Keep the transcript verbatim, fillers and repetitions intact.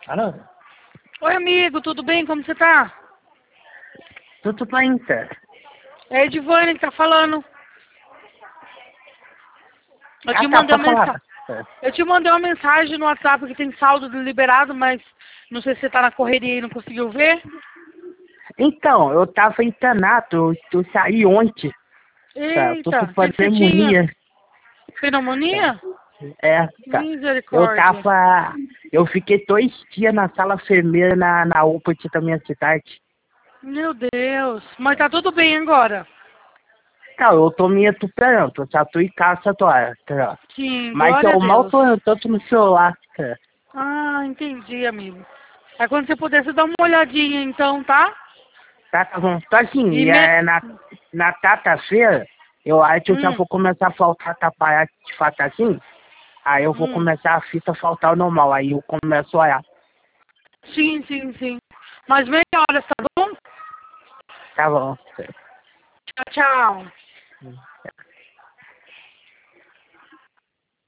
Alô? Oi, amigo, tudo bem? Como você tá? Tudo bem, tá? É a Edivane que tá falando. Eu te Ah, tá, mandei pode uma falar. mensagem. Eu te mandei uma mensagem no WhatsApp que tem saldo liberado, mas não sei se você tá na correria e não conseguiu ver. Então, eu tava internado, eu, eu saí ontem, tá? Tô Eita, com o que, que você tinha? pneumonia. Pneumonia? É, tá. Eu Misericórdia. tava... Eu fiquei dois dias na sala enfermeira na, na U P A da minha cidade. Meu Deus. Mas tá tudo bem agora? Tá, eu tô me recuperando, eu já tô em casa agora, tá? Sim, Mas glória a eu mal Deus. tô tanto no celular, tá? Ah, entendi, amigo. Aí quando você puder, você dá uma olhadinha então, tá? Tá, tá bom. Então assim, E e, me... é, na, na quarta-feira, eu acho que eu já Hum, vou começar a faltar atrapalhar de fato assim. Aí eu vou hum. começar a fita a faltar o normal. Aí eu começo a olhar. Sim, sim, sim. Mas melhoras, tá bom? Tá bom. Tchau, tchau.